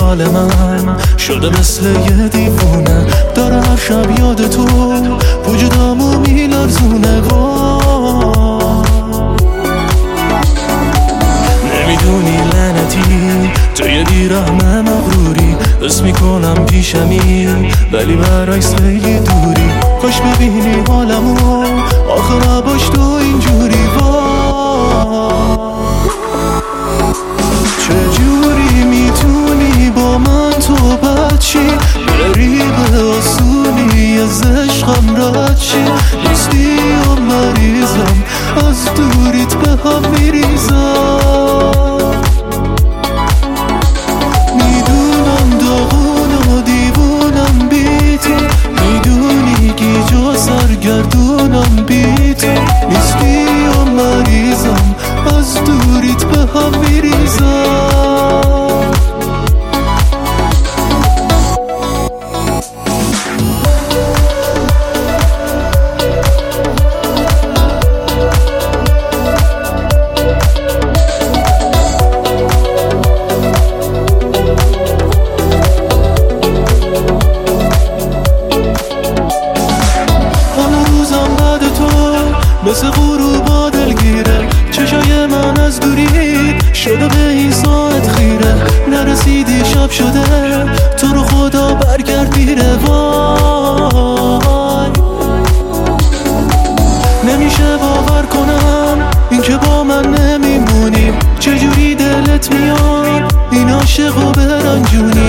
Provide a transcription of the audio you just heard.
حال من شده مثل یه دیوونه، داره هر شب یاد تو وجودامو میلرزونه. نمیدونی لعنتی تو یه بیرحم مغروری، حس میکنم پیشمی ولی برعکس خیلی دوری. کاش ببینی حالمو آخه نباش تو اینجوری. چجوری میتونی با من تو بچی، بری به آسونی از عشقم رد شی؟ نیستی و مریضم از دوریت به هم میریزم. میدونم داغون و دیوونم بی تو، میدونی گیج و سرگردونم بی تو. نیستی و مریضم از دوریت به هم میریزم. مثل غروبا دلگیره، چشای من از دوری شده به این ساعت خیره. نرسیدی شب شده تو رو خدا برگرد بیره. وای نمیشه باور کنم این که با من نمیمونی. چجوری دلت میاد این عاشقو برنجونی؟